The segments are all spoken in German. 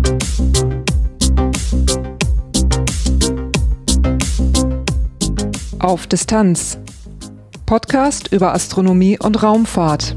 Auf Distanz. Podcast über Astronomie und Raumfahrt.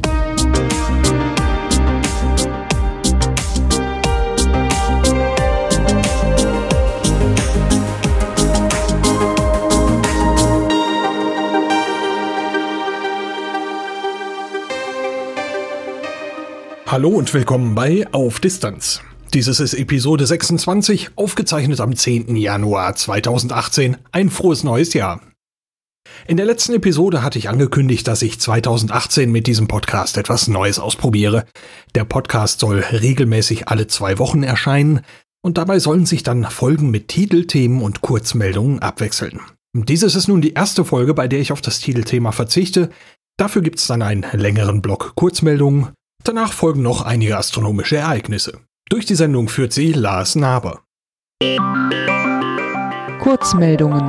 Hallo und willkommen bei Auf Distanz. Dieses ist Episode 26, aufgezeichnet am 10. Januar 2018. Ein frohes neues Jahr. In der letzten Episode hatte ich angekündigt, dass ich 2018 mit diesem Podcast etwas Neues ausprobiere. Der Podcast soll regelmäßig alle 2 Wochen erscheinen und dabei sollen sich dann Folgen mit Titelthemen und Kurzmeldungen abwechseln. Dieses ist nun die erste Folge, bei der ich auf das Titelthema verzichte. Dafür gibt es dann einen längeren Block Kurzmeldungen. Danach folgen noch einige astronomische Ereignisse. Durch die Sendung führt sie Lars Naber. Kurzmeldungen.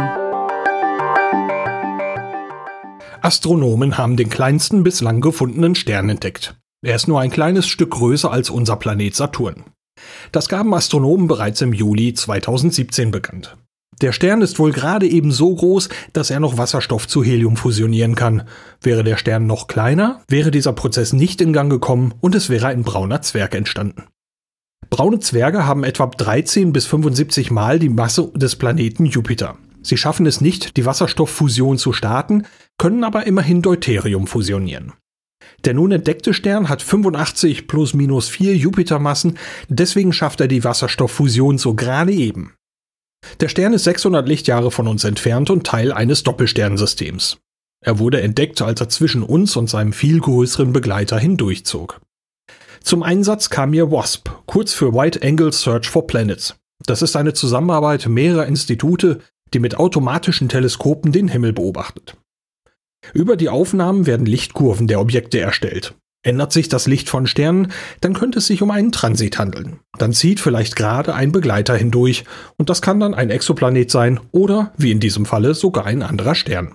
Astronomen haben den kleinsten bislang gefundenen Stern entdeckt. Er ist nur ein kleines Stück größer als unser Planet Saturn. Das gaben Astronomen bereits im Juli 2017 bekannt. Der Stern ist wohl gerade eben so groß, dass er noch Wasserstoff zu Helium fusionieren kann. Wäre der Stern noch kleiner, wäre dieser Prozess nicht in Gang gekommen und es wäre ein brauner Zwerg entstanden. Braune Zwerge haben etwa 13 bis 75 Mal die Masse des Planeten Jupiter. Sie schaffen es nicht, die Wasserstofffusion zu starten, können aber immerhin Deuterium fusionieren. Der nun entdeckte Stern hat 85 plus minus 4 Jupitermassen, deswegen schafft er die Wasserstofffusion so gerade eben. Der Stern ist 600 Lichtjahre von uns entfernt und Teil eines Doppelsternsystems. Er wurde entdeckt, als er zwischen uns und seinem viel größeren Begleiter hindurchzog. Zum Einsatz kam hier WASP, kurz für Wide Angle Search for Planets. Das ist eine Zusammenarbeit mehrerer Institute, die mit automatischen Teleskopen den Himmel beobachtet. Über die Aufnahmen werden Lichtkurven der Objekte erstellt. Ändert sich das Licht von Sternen, dann könnte es sich um einen Transit handeln. Dann zieht vielleicht gerade ein Begleiter hindurch und das kann dann ein Exoplanet sein oder, wie in diesem Falle, sogar ein anderer Stern.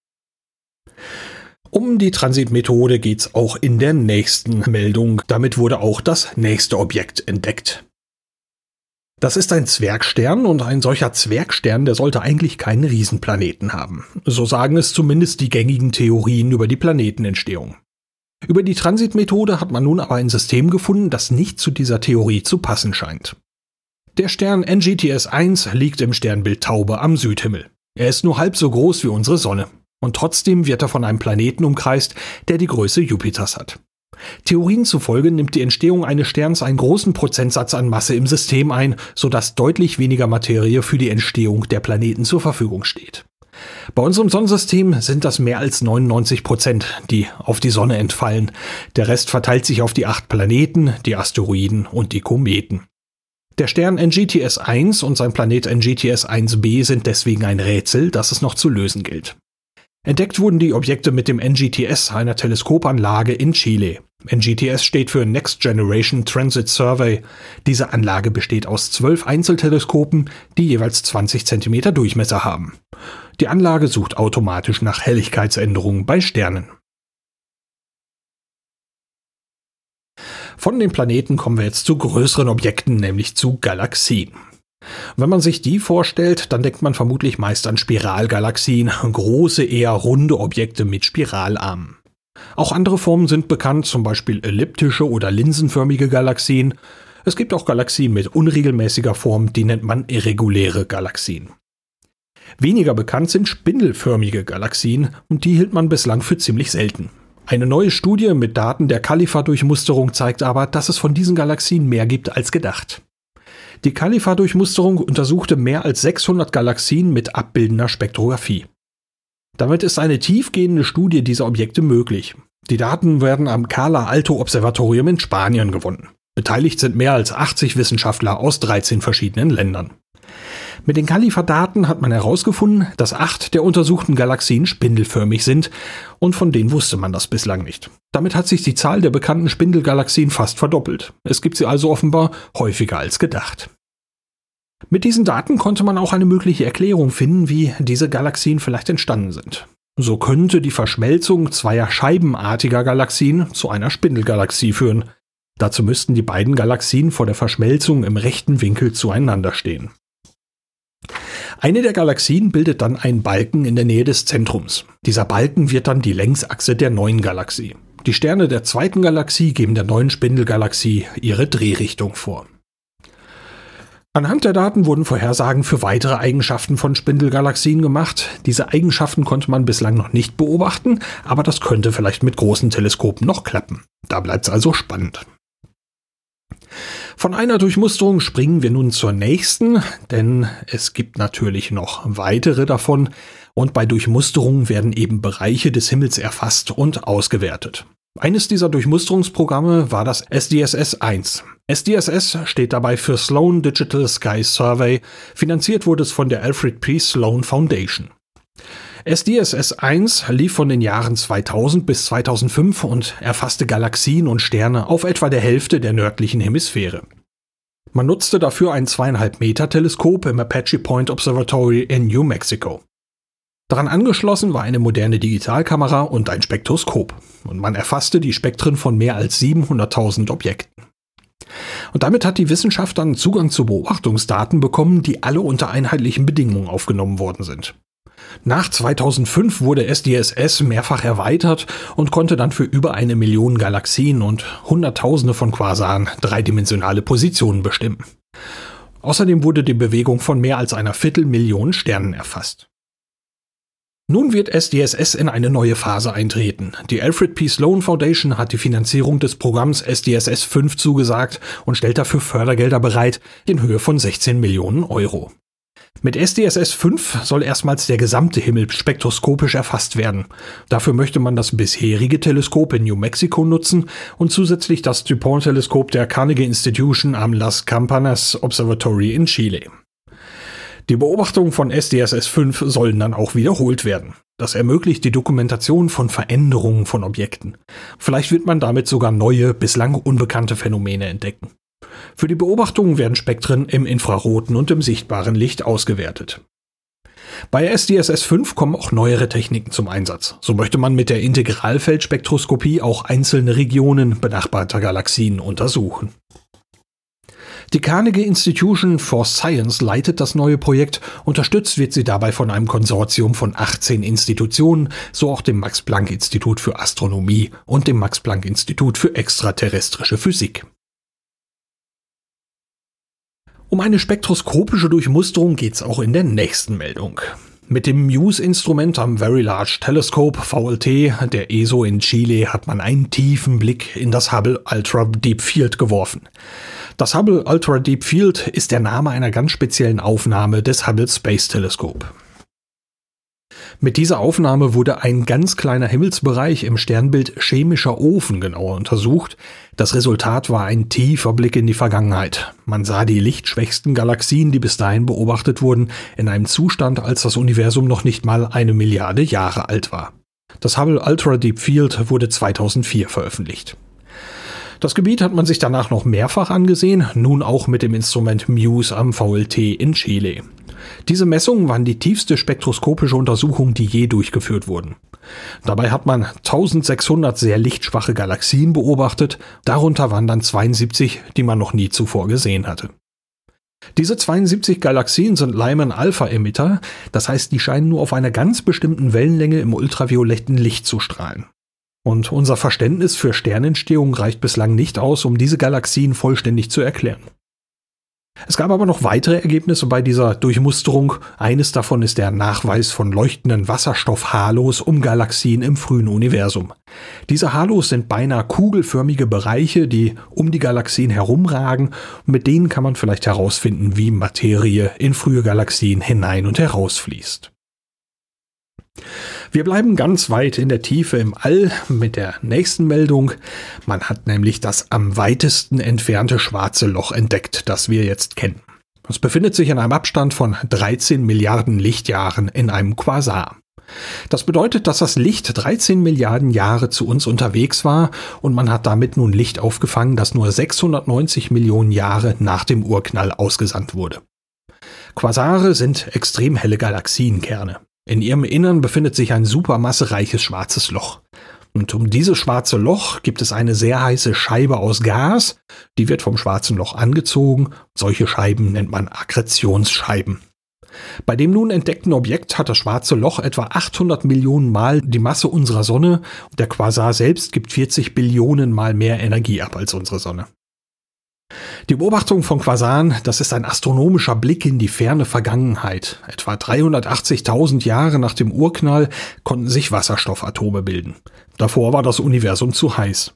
Um die Transitmethode geht's auch in der nächsten Meldung. Damit wurde auch das nächste Objekt entdeckt. Das ist ein Zwergstern und ein solcher Zwergstern, der sollte eigentlich keinen Riesenplaneten haben. So sagen es zumindest die gängigen Theorien über die Planetenentstehung. Über die Transitmethode hat man nun aber ein System gefunden, das nicht zu dieser Theorie zu passen scheint. Der Stern NGTS 1 liegt im Sternbild Taube am Südhimmel. Er ist nur halb so groß wie unsere Sonne. Und trotzdem wird er von einem Planeten umkreist, der die Größe Jupiters hat. Theorien zufolge nimmt die Entstehung eines Sterns einen großen Prozentsatz an Masse im System ein, sodass deutlich weniger Materie für die Entstehung der Planeten zur Verfügung steht. Bei unserem Sonnensystem sind das mehr als 99%, die auf die Sonne entfallen. Der Rest verteilt sich auf die 8 Planeten, die Asteroiden und die Kometen. Der Stern NGTS 1 und sein Planet NGTS 1b sind deswegen ein Rätsel, das es noch zu lösen gilt. Entdeckt wurden die Objekte mit dem NGTS, einer Teleskopanlage in Chile. NGTS steht für Next Generation Transit Survey. Diese Anlage besteht aus 12 Einzelteleskopen, die jeweils 20 cm Durchmesser haben. Die Anlage sucht automatisch nach Helligkeitsänderungen bei Sternen. Von den Planeten kommen wir jetzt zu größeren Objekten, nämlich zu Galaxien. Wenn man sich die vorstellt, dann denkt man vermutlich meist an Spiralgalaxien, große, eher runde Objekte mit Spiralarmen. Auch andere Formen sind bekannt, zum Beispiel elliptische oder linsenförmige Galaxien. Es gibt auch Galaxien mit unregelmäßiger Form, die nennt man irreguläre Galaxien. Weniger bekannt sind spindelförmige Galaxien und die hielt man bislang für ziemlich selten. Eine neue Studie mit Daten der Kalifa-Durchmusterung zeigt aber, dass es von diesen Galaxien mehr gibt als gedacht. Die Kalifa-Durchmusterung untersuchte mehr als 600 Galaxien mit abbildender Spektrographie. Damit ist eine tiefgehende Studie dieser Objekte möglich. Die Daten werden am Cala Alto Observatorium in Spanien gewonnen. Beteiligt sind mehr als 80 Wissenschaftler aus 13 verschiedenen Ländern. Mit den Kalifa-Daten hat man herausgefunden, dass 8 der untersuchten Galaxien spindelförmig sind und von denen wusste man das bislang nicht. Damit hat sich die Zahl der bekannten Spindelgalaxien fast verdoppelt. Es gibt sie also offenbar häufiger als gedacht. Mit diesen Daten konnte man auch eine mögliche Erklärung finden, wie diese Galaxien vielleicht entstanden sind. So könnte die Verschmelzung zweier scheibenartiger Galaxien zu einer Spindelgalaxie führen. Dazu müssten die beiden Galaxien vor der Verschmelzung im rechten Winkel zueinander stehen. Eine der Galaxien bildet dann einen Balken in der Nähe des Zentrums. Dieser Balken wird dann die Längsachse der neuen Galaxie. Die Sterne der zweiten Galaxie geben der neuen Spindelgalaxie ihre Drehrichtung vor. Anhand der Daten wurden Vorhersagen für weitere Eigenschaften von Spindelgalaxien gemacht. Diese Eigenschaften konnte man bislang noch nicht beobachten, aber das könnte vielleicht mit großen Teleskopen noch klappen. Da bleibt es also spannend. Von einer Durchmusterung springen wir nun zur nächsten, denn es gibt natürlich noch weitere davon und bei Durchmusterungen werden eben Bereiche des Himmels erfasst und ausgewertet. Eines dieser Durchmusterungsprogramme war das SDSS-1. SDSS steht dabei für Sloan Digital Sky Survey, finanziert wurde es von der Alfred P. Sloan Foundation. SDSS-1 lief von den Jahren 2000 bis 2005 und erfasste Galaxien und Sterne auf etwa der Hälfte der nördlichen Hemisphäre. Man nutzte dafür ein 2,5 Meter Teleskop im Apache Point Observatory in New Mexico. Daran angeschlossen war eine moderne Digitalkamera und ein Spektroskop. Und man erfasste die Spektren von mehr als 700.000 Objekten. Und damit hat die Wissenschaft dann Zugang zu Beobachtungsdaten bekommen, die alle unter einheitlichen Bedingungen aufgenommen worden sind. Nach 2005 wurde SDSS mehrfach erweitert und konnte dann für über 1 Million Galaxien und Hunderttausende von Quasaren dreidimensionale Positionen bestimmen. Außerdem wurde die Bewegung von mehr als 250.000 Sternen erfasst. Nun wird SDSS in eine neue Phase eintreten. Die Alfred P. Sloan Foundation hat die Finanzierung des Programms SDSS 5 zugesagt und stellt dafür Fördergelder bereit in Höhe von 16 Millionen Euro. Mit SDSS 5 soll erstmals der gesamte Himmel spektroskopisch erfasst werden. Dafür möchte man das bisherige Teleskop in New Mexico nutzen und zusätzlich das DuPont-Teleskop der Carnegie Institution am Las Campanas Observatory in Chile. Die Beobachtungen von SDSS 5 sollen dann auch wiederholt werden. Das ermöglicht die Dokumentation von Veränderungen von Objekten. Vielleicht wird man damit sogar neue, bislang unbekannte Phänomene entdecken. Für die Beobachtungen werden Spektren im infraroten und im sichtbaren Licht ausgewertet. Bei SDSS 5 kommen auch neuere Techniken zum Einsatz. So möchte man mit der Integralfeldspektroskopie auch einzelne Regionen benachbarter Galaxien untersuchen. Die Carnegie Institution for Science leitet das neue Projekt, unterstützt wird sie dabei von einem Konsortium von 18 Institutionen, so auch dem Max-Planck-Institut für Astronomie und dem Max-Planck-Institut für extraterrestrische Physik. Um eine spektroskopische Durchmusterung geht es auch in der nächsten Meldung. Mit dem MUSE-Instrument am Very Large Telescope VLT der ESO in Chile hat man einen tiefen Blick in das Hubble Ultra Deep Field geworfen. Das Hubble Ultra Deep Field ist der Name einer ganz speziellen Aufnahme des Hubble Space Telescope. Mit dieser Aufnahme wurde ein ganz kleiner Himmelsbereich im Sternbild Chemischer Ofen genauer untersucht. Das Resultat war ein tiefer Blick in die Vergangenheit. Man sah die lichtschwächsten Galaxien, die bis dahin beobachtet wurden, in einem Zustand, als das Universum noch nicht mal 1 Milliarde Jahre alt war. Das Hubble Ultra Deep Field wurde 2004 veröffentlicht. Das Gebiet hat man sich danach noch mehrfach angesehen, nun auch mit dem Instrument MUSE am VLT in Chile. Diese Messungen waren die tiefste spektroskopische Untersuchung, die je durchgeführt wurden. Dabei hat man 1600 sehr lichtschwache Galaxien beobachtet, darunter waren dann 72, die man noch nie zuvor gesehen hatte. Diese 72 Galaxien sind Lyman-Alpha-Emitter, das heißt, die scheinen nur auf einer ganz bestimmten Wellenlänge im ultravioletten Licht zu strahlen. Und unser Verständnis für Sternentstehung reicht bislang nicht aus, um diese Galaxien vollständig zu erklären. Es gab aber noch weitere Ergebnisse bei dieser Durchmusterung. Eines davon ist der Nachweis von leuchtenden Wasserstoffhalos um Galaxien im frühen Universum. Diese Halos sind beinahe kugelförmige Bereiche, die um die Galaxien herumragen. Mit denen kann man vielleicht herausfinden, wie Materie in frühe Galaxien hinein und herausfließt. Wir bleiben ganz weit in der Tiefe im All mit der nächsten Meldung. Man hat nämlich das am weitesten entfernte schwarze Loch entdeckt, das wir jetzt kennen. Es befindet sich in einem Abstand von 13 Milliarden Lichtjahren in einem Quasar. Das bedeutet, dass das Licht 13 Milliarden Jahre zu uns unterwegs war und man hat damit nun Licht aufgefangen, das nur 690 Millionen Jahre nach dem Urknall ausgesandt wurde. Quasare sind extrem helle Galaxienkerne. In ihrem Innern befindet sich ein supermassereiches schwarzes Loch. Und um dieses schwarze Loch gibt es eine sehr heiße Scheibe aus Gas, die wird vom schwarzen Loch angezogen. Solche Scheiben nennt man Akkretionsscheiben. Bei dem nun entdeckten Objekt hat das schwarze Loch etwa 800 Millionen Mal die Masse unserer Sonne. Der Quasar selbst gibt 40 Billionen Mal mehr Energie ab als unsere Sonne. Die Beobachtung von Quasaren, das ist ein astronomischer Blick in die ferne Vergangenheit. Etwa 380.000 Jahre nach dem Urknall konnten sich Wasserstoffatome bilden. Davor war das Universum zu heiß.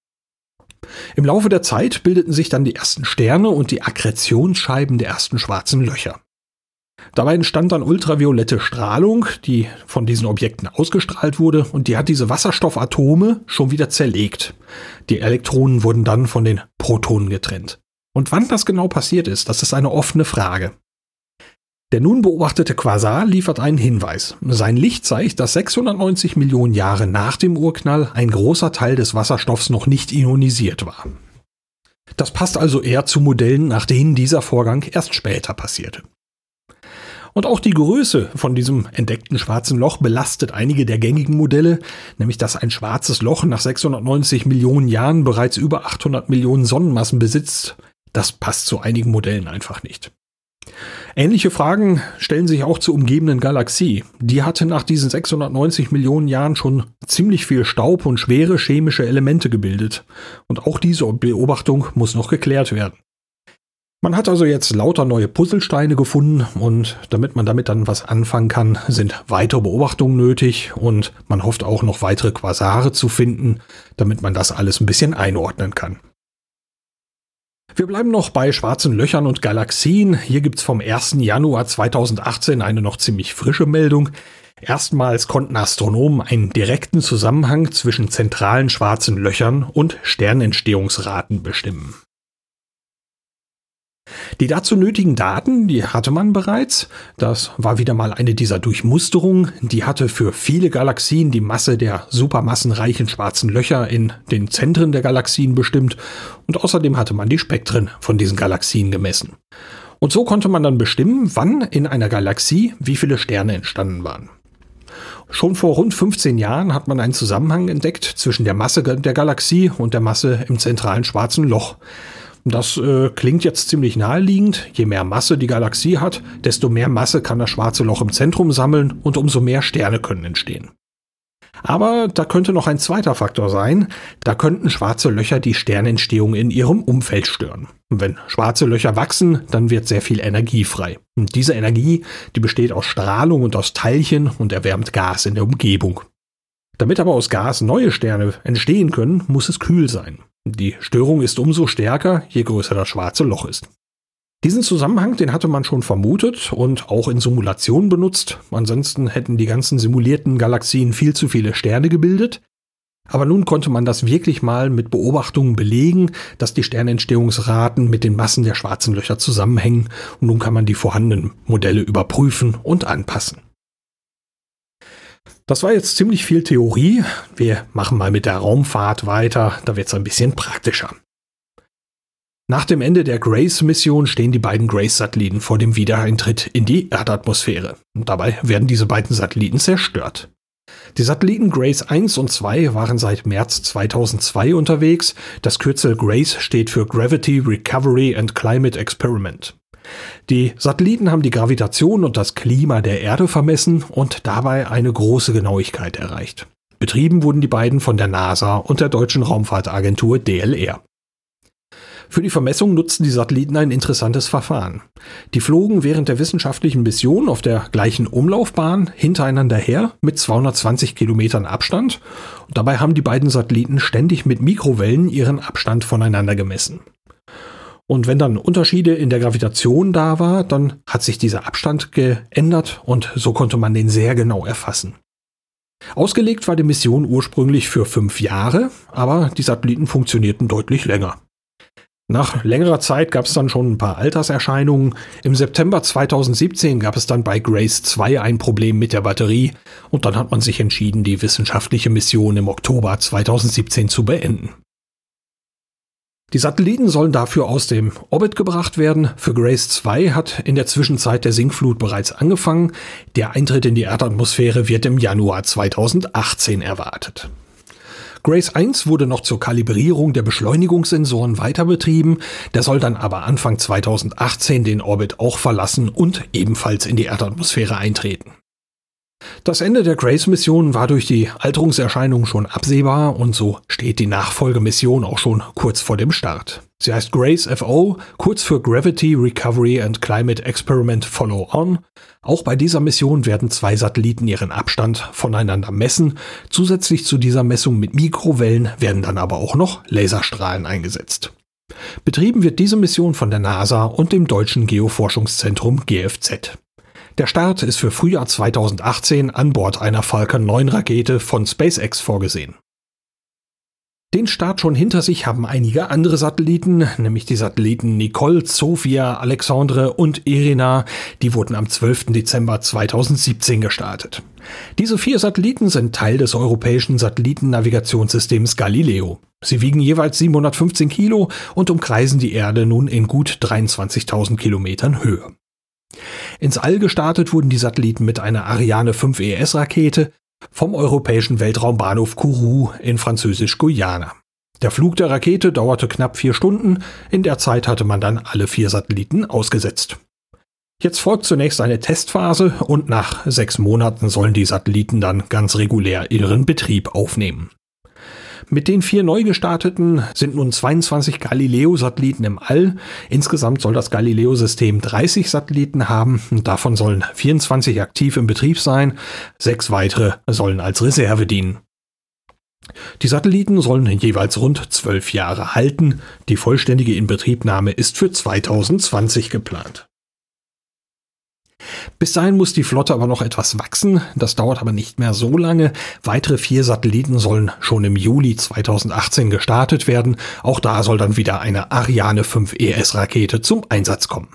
Im Laufe der Zeit bildeten sich dann die ersten Sterne und die Akkretionsscheiben der ersten schwarzen Löcher. Dabei entstand dann ultraviolette Strahlung, die von diesen Objekten ausgestrahlt wurde, und die hat diese Wasserstoffatome schon wieder zerlegt. Die Elektronen wurden dann von den Protonen getrennt. Und wann das genau passiert ist, das ist eine offene Frage. Der nun beobachtete Quasar liefert einen Hinweis. Sein Licht zeigt, dass 690 Millionen Jahre nach dem Urknall ein großer Teil des Wasserstoffs noch nicht ionisiert war. Das passt also eher zu Modellen, nach denen dieser Vorgang erst später passierte. Und auch die Größe von diesem entdeckten schwarzen Loch belastet einige der gängigen Modelle, nämlich dass ein schwarzes Loch nach 690 Millionen Jahren bereits über 800 Millionen Sonnenmassen besitzt. Das passt zu einigen Modellen einfach nicht. Ähnliche Fragen stellen sich auch zur umgebenden Galaxie. Die hatte nach diesen 690 Millionen Jahren schon ziemlich viel Staub und schwere chemische Elemente gebildet. Und auch diese Beobachtung muss noch geklärt werden. Man hat also jetzt lauter neue Puzzlesteine gefunden und damit man damit dann was anfangen kann, sind weitere Beobachtungen nötig und man hofft auch noch weitere Quasare zu finden, damit man das alles ein bisschen einordnen kann. Wir bleiben noch bei schwarzen Löchern und Galaxien. Hier gibt's vom 1. Januar 2018 eine noch ziemlich frische Meldung. Erstmals konnten Astronomen einen direkten Zusammenhang zwischen zentralen schwarzen Löchern und Sternentstehungsraten bestimmen. Die dazu nötigen Daten, die hatte man bereits. Das war wieder mal eine dieser Durchmusterungen. Die hatte für viele Galaxien die Masse der supermassenreichen schwarzen Löcher in den Zentren der Galaxien bestimmt. Und außerdem hatte man die Spektren von diesen Galaxien gemessen. Und so konnte man dann bestimmen, wann in einer Galaxie wie viele Sterne entstanden waren. Schon vor rund 15 Jahren hat man einen Zusammenhang entdeckt zwischen der Masse der Galaxie und der Masse im zentralen schwarzen Loch. Das klingt jetzt ziemlich naheliegend. Je mehr Masse die Galaxie hat, desto mehr Masse kann das schwarze Loch im Zentrum sammeln und umso mehr Sterne können entstehen. Aber da könnte noch ein zweiter Faktor sein. Da könnten schwarze Löcher die Sternentstehung in ihrem Umfeld stören. Und wenn schwarze Löcher wachsen, dann wird sehr viel Energie frei. Und diese Energie, die besteht aus Strahlung und aus Teilchen und erwärmt Gas in der Umgebung. Damit aber aus Gas neue Sterne entstehen können, muss es kühl sein. Die Störung ist umso stärker, je größer das schwarze Loch ist. Diesen Zusammenhang, den hatte man schon vermutet und auch in Simulationen benutzt. Ansonsten hätten die ganzen simulierten Galaxien viel zu viele Sterne gebildet. Aber nun konnte man das wirklich mal mit Beobachtungen belegen, dass die Sternentstehungsraten mit den Massen der schwarzen Löcher zusammenhängen. Und nun kann man die vorhandenen Modelle überprüfen und anpassen. Das war jetzt ziemlich viel Theorie. Wir machen mal mit der Raumfahrt weiter, da wird es ein bisschen praktischer. Nach dem Ende der Grace-Mission stehen die beiden Grace-Satelliten vor dem Wiedereintritt in die Erdatmosphäre. Und dabei werden diese beiden Satelliten zerstört. Die Satelliten Grace 1 und 2 waren seit März 2002 unterwegs. Das Kürzel Grace steht für Gravity Recovery and Climate Experiment. Die Satelliten haben die Gravitation und das Klima der Erde vermessen und dabei eine große Genauigkeit erreicht. Betrieben wurden die beiden von der NASA und der Deutschen Raumfahrtagentur DLR. Für die Vermessung nutzten die Satelliten ein interessantes Verfahren. Die flogen während der wissenschaftlichen Mission auf der gleichen Umlaufbahn hintereinander her mit 220 Kilometern Abstand. Und dabei haben die beiden Satelliten ständig mit Mikrowellen ihren Abstand voneinander gemessen. Und wenn dann Unterschiede in der Gravitation da war, dann hat sich dieser Abstand geändert und so konnte man den sehr genau erfassen. Ausgelegt war die Mission ursprünglich für 5 Jahre, aber die Satelliten funktionierten deutlich länger. Nach längerer Zeit gab es dann schon ein paar Alterserscheinungen. Im September 2017 gab es dann bei Grace 2 ein Problem mit der Batterie und dann hat man sich entschieden, die wissenschaftliche Mission im Oktober 2017 zu beenden. Die Satelliten sollen dafür aus dem Orbit gebracht werden. Für Grace 2 hat in der Zwischenzeit der Sinkflug bereits angefangen. Der Eintritt in die Erdatmosphäre wird im Januar 2018 erwartet. Grace 1 wurde noch zur Kalibrierung der Beschleunigungssensoren weiter betrieben, der soll dann aber Anfang 2018 den Orbit auch verlassen und ebenfalls in die Erdatmosphäre eintreten. Das Ende der Grace-Mission war durch die Alterungserscheinungen schon absehbar und so steht die Nachfolgemission auch schon kurz vor dem Start. Sie heißt Grace FO, kurz für Gravity Recovery and Climate Experiment Follow-On. Auch bei dieser Mission werden 2 Satelliten ihren Abstand voneinander messen. Zusätzlich zu dieser Messung mit Mikrowellen werden dann aber auch noch Laserstrahlen eingesetzt. Betrieben wird diese Mission von der NASA und dem Deutschen Geoforschungszentrum GFZ. Der Start ist für Frühjahr 2018 an Bord einer Falcon 9 Rakete von SpaceX vorgesehen. Den Start schon hinter sich haben einige andere Satelliten, nämlich die Satelliten Nicole, Sophia, Alexandre und Irina. Die wurden am 12. Dezember 2017 gestartet. Diese 4 Satelliten sind Teil des europäischen Satellitennavigationssystems Galileo. Sie wiegen jeweils 715 Kilo und umkreisen die Erde nun in gut 23.000 Kilometern Höhe. Ins All gestartet wurden die Satelliten mit einer Ariane 5 ES-Rakete vom europäischen Weltraumbahnhof Kourou in Französisch-Guyana. Der Flug der Rakete dauerte knapp 4 Stunden, in der Zeit hatte man dann alle 4 Satelliten ausgesetzt. Jetzt folgt zunächst eine Testphase und nach 6 Monaten sollen die Satelliten dann ganz regulär ihren Betrieb aufnehmen. Mit den 4 neu gestarteten sind nun 22 Galileo-Satelliten im All. Insgesamt soll das Galileo-System 30 Satelliten haben. Davon sollen 24 aktiv im Betrieb sein. 6 weitere sollen als Reserve dienen. Die Satelliten sollen jeweils rund 12 Jahre halten. Die vollständige Inbetriebnahme ist für 2020 geplant. Bis dahin muss die Flotte aber noch etwas wachsen, das dauert aber nicht mehr so lange. Weitere 4 Satelliten sollen schon im Juli 2018 gestartet werden. Auch da soll dann wieder eine Ariane 5 ES-Rakete zum Einsatz kommen.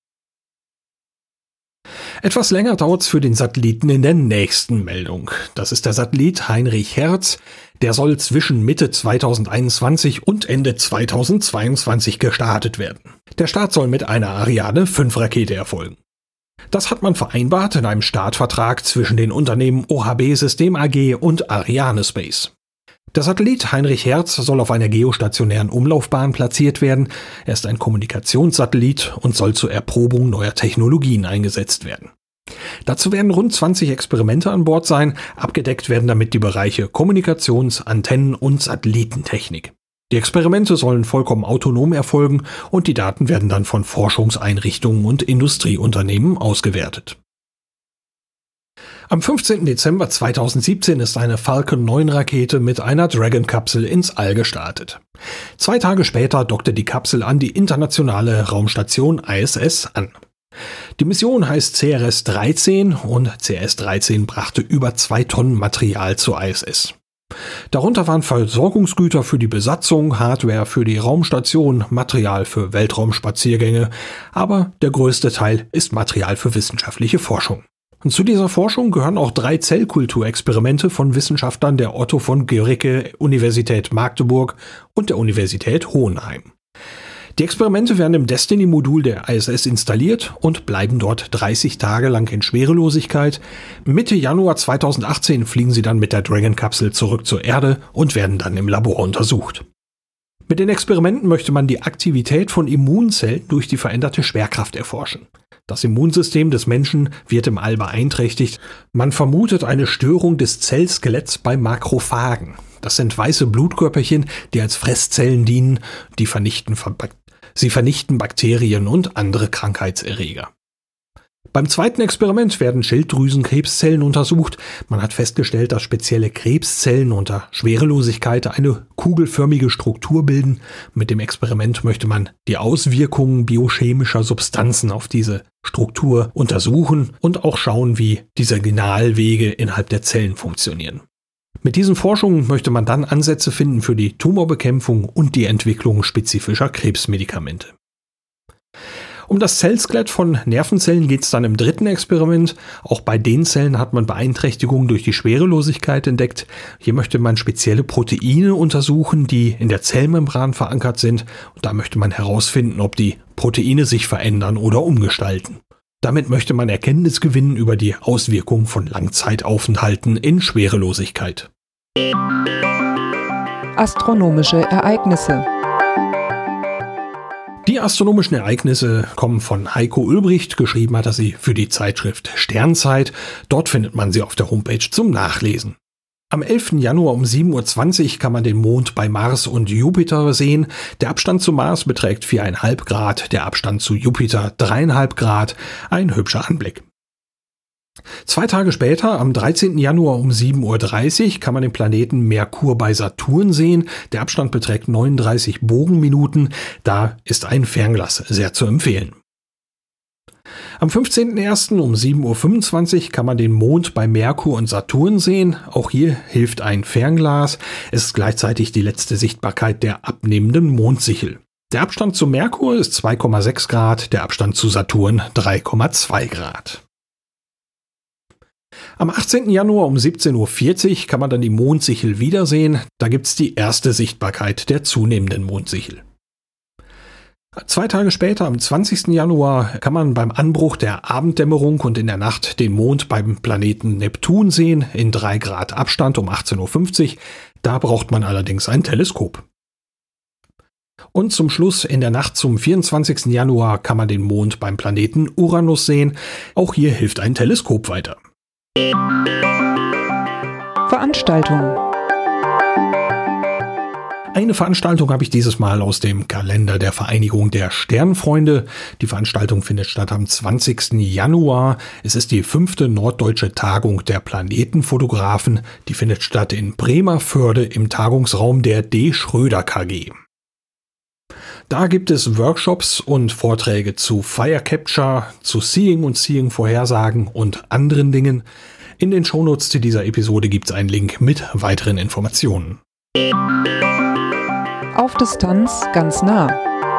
Etwas länger dauert es für den Satelliten in der nächsten Meldung. Das ist der Satellit Heinrich Hertz. Der soll zwischen Mitte 2021 und Ende 2022 gestartet werden. Der Start soll mit einer Ariane 5 Rakete erfolgen. Das hat man vereinbart in einem Startvertrag zwischen den Unternehmen OHB System AG und Arianespace. Der Satellit Heinrich Hertz soll auf einer geostationären Umlaufbahn platziert werden. Er ist ein Kommunikationssatellit und soll zur Erprobung neuer Technologien eingesetzt werden. Dazu werden rund 20 Experimente an Bord sein. Abgedeckt werden damit die Bereiche Kommunikations-, Antennen- und Satellitentechnik. Die Experimente sollen vollkommen autonom erfolgen und die Daten werden dann von Forschungseinrichtungen und Industrieunternehmen ausgewertet. Am 15. Dezember 2017 ist eine Falcon 9 Rakete mit einer Dragon-Kapsel ins All gestartet. 2 Tage später dockte die Kapsel an die internationale Raumstation ISS an. Die Mission heißt CRS-13 und CRS-13 brachte über 2 Tonnen Material zur ISS. Darunter waren Versorgungsgüter für die Besatzung, Hardware für die Raumstation, Material für Weltraumspaziergänge, aber der größte Teil ist Material für wissenschaftliche Forschung. Und zu dieser Forschung gehören auch 3 Zellkulturexperimente von Wissenschaftlern der Otto von Guericke Universität Magdeburg und der Universität Hohenheim. Die Experimente werden im Destiny-Modul der ISS installiert und bleiben dort 30 Tage lang in Schwerelosigkeit. Mitte Januar 2018 fliegen sie dann mit der Dragon-Kapsel zurück zur Erde und werden dann im Labor untersucht. Mit den Experimenten möchte man die Aktivität von Immunzellen durch die veränderte Schwerkraft erforschen. Das Immunsystem des Menschen wird im All beeinträchtigt. Man vermutet eine Störung des Zellskeletts bei Makrophagen. Das sind weiße Blutkörperchen, die als Fresszellen dienen. Sie vernichten Bakterien und andere Krankheitserreger. Beim zweiten Experiment werden Schilddrüsenkrebszellen untersucht. Man hat festgestellt, dass spezielle Krebszellen unter Schwerelosigkeit eine kugelförmige Struktur bilden. Mit dem Experiment möchte man die Auswirkungen biochemischer Substanzen auf diese Struktur untersuchen und auch schauen, wie die Signalwege innerhalb der Zellen funktionieren. Mit diesen Forschungen möchte man dann Ansätze finden für die Tumorbekämpfung und die Entwicklung spezifischer Krebsmedikamente. Um das Zellskelett von Nervenzellen geht es dann im dritten Experiment. Auch bei den Zellen hat man Beeinträchtigungen durch die Schwerelosigkeit entdeckt. Hier möchte man spezielle Proteine untersuchen, die in der Zellmembran verankert sind. Und da möchte man herausfinden, ob die Proteine sich verändern oder umgestalten. Damit möchte man Erkenntnis gewinnen über die Auswirkungen von Langzeitaufenthalten in Schwerelosigkeit. Astronomische Ereignisse. Die astronomischen Ereignisse kommen von Heiko Ulbricht, geschrieben hat er sie für die Zeitschrift Sternzeit. Dort findet man sie auf der Homepage zum Nachlesen. Am 11. Januar um 7.20 Uhr kann man den Mond bei Mars und Jupiter sehen. Der Abstand zu Mars beträgt 4,5 Grad, der Abstand zu Jupiter 3,5 Grad. Ein hübscher Anblick. 2 Tage später, am 13. Januar um 7.30 Uhr, kann man den Planeten Merkur bei Saturn sehen. Der Abstand beträgt 39 Bogenminuten. Da ist ein Fernglas sehr zu empfehlen. Am 15.01. um 7.25 Uhr kann man den Mond bei Merkur und Saturn sehen. Auch hier hilft ein Fernglas. Es ist gleichzeitig die letzte Sichtbarkeit der abnehmenden Mondsichel. Der Abstand zu Merkur ist 2,6 Grad, der Abstand zu Saturn 3,2 Grad. Am 18. Januar um 17.40 Uhr kann man dann die Mondsichel wiedersehen. Da gibt es die erste Sichtbarkeit der zunehmenden Mondsichel. 2 Tage später, am 20. Januar, kann man beim Anbruch der Abenddämmerung und in der Nacht den Mond beim Planeten Neptun sehen, in 3 Grad Abstand um 18.50 Uhr. Da braucht man allerdings ein Teleskop. Und zum Schluss, in der Nacht zum 24. Januar, kann man den Mond beim Planeten Uranus sehen. Auch hier hilft ein Teleskop weiter. Veranstaltungen. Eine Veranstaltung habe ich dieses Mal aus dem Kalender der Vereinigung der Sternfreunde. Die Veranstaltung findet statt am 20. Januar. Es ist die 5. norddeutsche Tagung der Planetenfotografen. Die findet statt in Bremervörde im Tagungsraum der D. Schröder KG. Da gibt es Workshops und Vorträge zu Fire Capture, zu Seeing und Seeing-Vorhersagen und anderen Dingen. In den Shownotes zu dieser Episode gibt es einen Link mit weiteren Informationen. Auf Distanz ganz nah.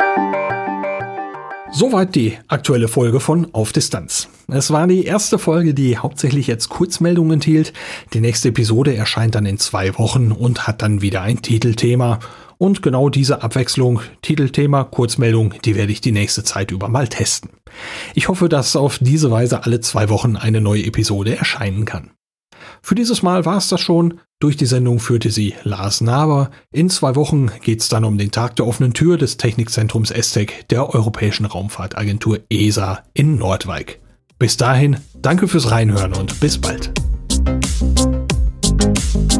Soweit die aktuelle Folge von Auf Distanz. Es war die erste Folge, die hauptsächlich jetzt Kurzmeldungen enthielt. Die nächste Episode erscheint dann in 2 Wochen und hat dann wieder ein Titelthema. Und genau diese Abwechslung, Titelthema, Kurzmeldung, die werde ich die nächste Zeit über mal testen. Ich hoffe, dass auf diese Weise alle 2 Wochen eine neue Episode erscheinen kann. Für dieses Mal war es das schon. Durch die Sendung führte sie Lars Naber. In 2 Wochen geht es dann um den Tag der offenen Tür des Technikzentrums ESTEC der Europäischen Raumfahrtagentur ESA in Nordwijk. Bis dahin, danke fürs Reinhören und bis bald.